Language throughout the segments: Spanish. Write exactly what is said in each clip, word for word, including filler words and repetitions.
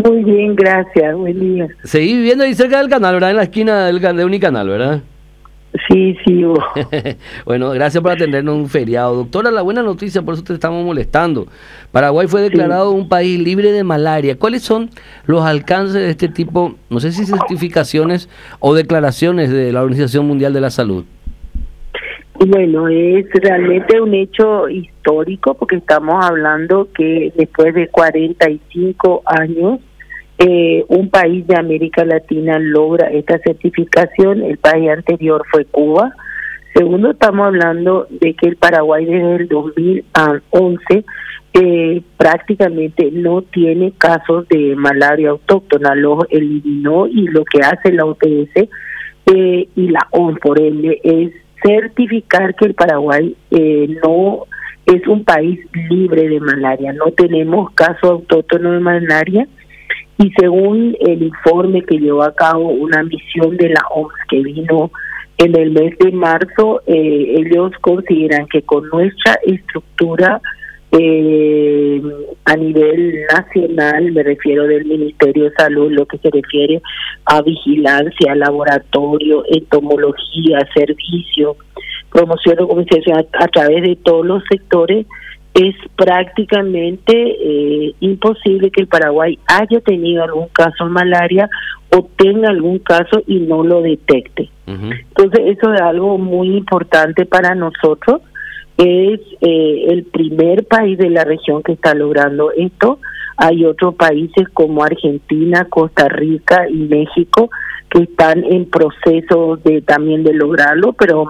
Muy bien, gracias. Buen día. Seguí viviendo ahí cerca del canal, ¿verdad? En la esquina del, de Unicanal, ¿verdad? Sí, sí. Oh. Bueno, gracias por atendernos un feriado. Doctora, la buena noticia, por eso te estamos molestando. Paraguay fue declarado sí. un país libre de malaria. ¿Cuáles son los alcances de este tipo, no sé si certificaciones o declaraciones de la Organización Mundial de la Salud? Bueno, es realmente un hecho histórico porque estamos hablando que después de cuarenta y cinco años eh, un país de América Latina logra esta certificación. El país anterior fue Cuba. Segundo, estamos hablando de que el Paraguay desde el dos mil once eh, prácticamente no tiene casos de malaria autóctona, lo eliminó, y lo que hace la O P S eh, y la O M S, por ende, es certificar que el Paraguay eh, no es un país libre de malaria. No tenemos casos autóctonos de malaria, y según el informe que llevó a cabo una misión de la O M S que vino en el mes de marzo, eh, ellos consideran que con nuestra estructura eh, a nivel nacional, me refiero del Ministerio de Salud, lo que se refiere a vigilancia, laboratorio, entomología, servicio, promoción de comunicación a, a través de todos los sectores, es prácticamente eh, imposible que el Paraguay haya tenido algún caso de malaria o tenga algún caso y no lo detecte. Uh-huh. Entonces eso es algo muy importante para nosotros. Es eh, el primer país de la región que está logrando esto. Hay otros países como Argentina, Costa Rica y México que están en proceso de también de lograrlo, pero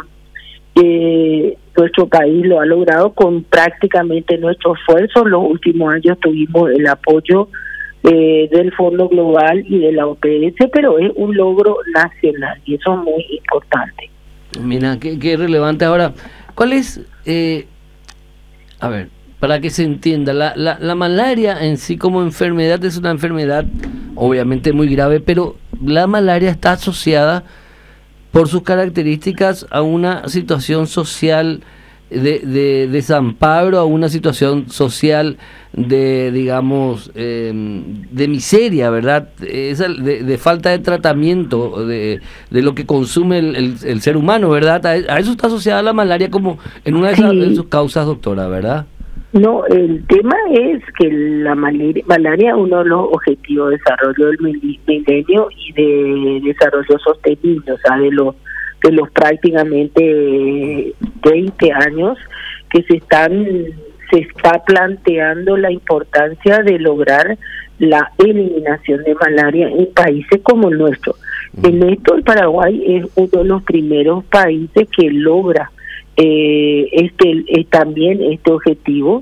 eh, nuestro país lo ha logrado con prácticamente nuestro esfuerzo. Los últimos años tuvimos el apoyo eh, del Fondo Global y de la O P S, pero es un logro nacional y eso es muy importante. Mira, qué, qué relevante. Ahora, ¿cuál es, eh, a ver, para que se entienda, la, la, la malaria en sí como enfermedad es una enfermedad obviamente muy grave, pero la malaria está asociada por sus características a una situación social de, de desamparo, a una situación social de, digamos, eh, de miseria, ¿verdad? Esa, de, de falta de tratamiento de, de lo que consume el, el, el ser humano, ¿verdad? A, a eso está asociada la malaria como en una de, esas, de sus causas, doctora, ¿verdad? No, el tema es que la malaria, malaria es uno de los objetivos de desarrollo del milenio y de desarrollo sostenible, o sea, de los de los prácticamente veinte años que se están se está planteando la importancia de lograr la eliminación de malaria en países como el nuestro. En esto el Paraguay es uno de los primeros países que logra eh, este eh, también este objetivo,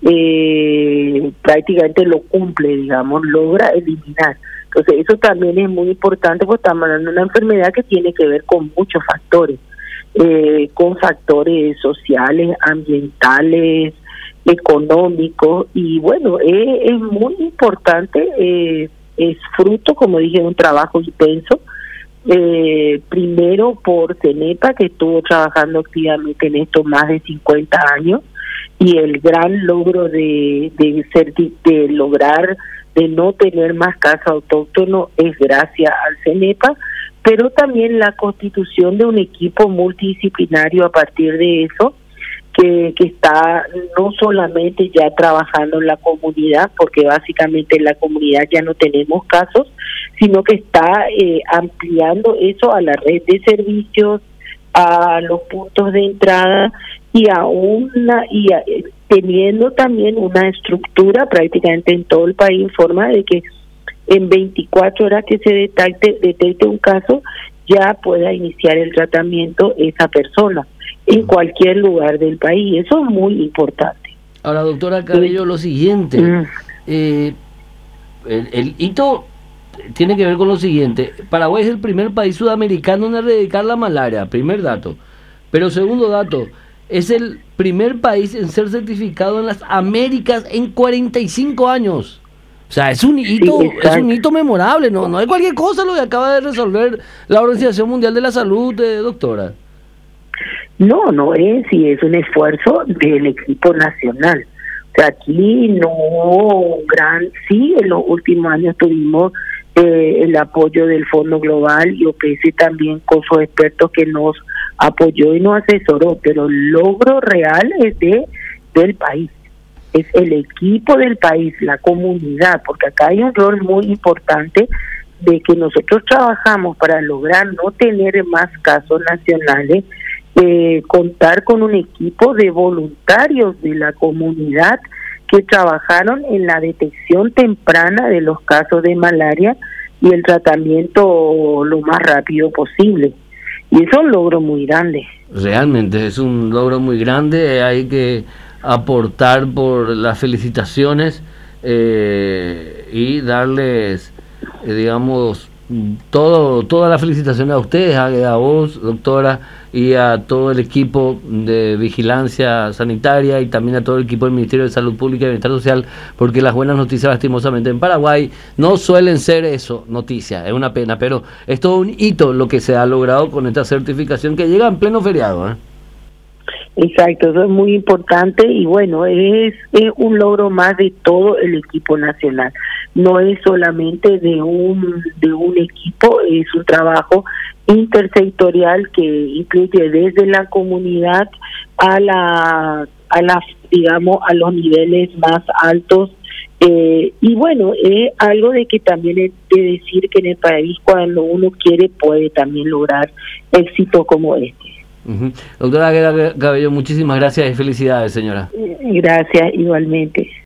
eh, prácticamente lo cumple, digamos, logra eliminar. Entonces eso también es muy importante porque estamos hablando de una enfermedad que tiene que ver con muchos factores, eh, con factores sociales, ambientales, económicos, y bueno, es, es muy importante, eh, es fruto, como dije, de un trabajo intenso, eh, primero por CENEPA, que estuvo trabajando activamente en esto más de cincuenta años, y el gran logro de, de, ser, de lograr de no tener más casos autóctonos es gracias al CENEPA, pero también la constitución de un equipo multidisciplinario a partir de eso, que, que está no solamente ya trabajando en la comunidad, porque básicamente en la comunidad ya no tenemos casos, sino que está eh, ampliando eso a la red de servicios, a los puntos de entrada y a una y a, teniendo también una estructura prácticamente en todo el país en forma de que en veinticuatro horas que se detecte, detecte un caso ya pueda iniciar el tratamiento esa persona en cualquier lugar del país. Eso es muy importante. Ahora, doctora Cabello, lo siguiente, mm. eh, el, el hito tiene que ver con lo siguiente. Paraguay es el primer país sudamericano en erradicar la malaria, primer dato. Pero segundo dato, es el primer país en ser certificado en las Américas en cuarenta y cinco años. O sea, es un hito, sí, es un hito memorable, no no es cualquier cosa lo que acaba de resolver la Organización Mundial de la Salud, eh, doctora. No, no es, y es un esfuerzo del equipo nacional, sea, aquí no gran, sí, en los últimos años tuvimos eh, el apoyo del Fondo Global y O P S también con sus expertos que nos apoyó y nos asesoró, pero el logro real es de del país, es el equipo del país, la comunidad, porque acá hay un rol muy importante de que nosotros trabajamos para lograr no tener más casos nacionales, eh, contar con un equipo de voluntarios de la comunidad que trabajaron en la detección temprana de los casos de malaria y el tratamiento lo más rápido posible. Y eso es un logro muy grande. Realmente es un logro muy grande, hay que aportar por las felicitaciones eh, y darles, eh, digamos, todo toda la felicitación a ustedes, a, a vos, doctora, y a todo el equipo de vigilancia sanitaria y también a todo el equipo del Ministerio de Salud Pública y Bienestar Social, porque las buenas noticias lastimosamente en Paraguay no suelen ser eso, noticias, es una pena, pero es todo un hito lo que se ha logrado con esta certificación que llega en pleno feriado, ¿eh? Exacto, eso es muy importante y bueno, es, es un logro más de todo el equipo nacional. No es solamente de un de un equipo, es un trabajo intersectorial que incluye desde la comunidad a la a la digamos a los niveles más altos. Eh, y bueno, es algo de que también es de decir que en el país cuando uno quiere puede también lograr éxito como este. Uh-huh. Doctora Agueda Cabello, muchísimas gracias y felicidades, señora. Gracias, igualmente.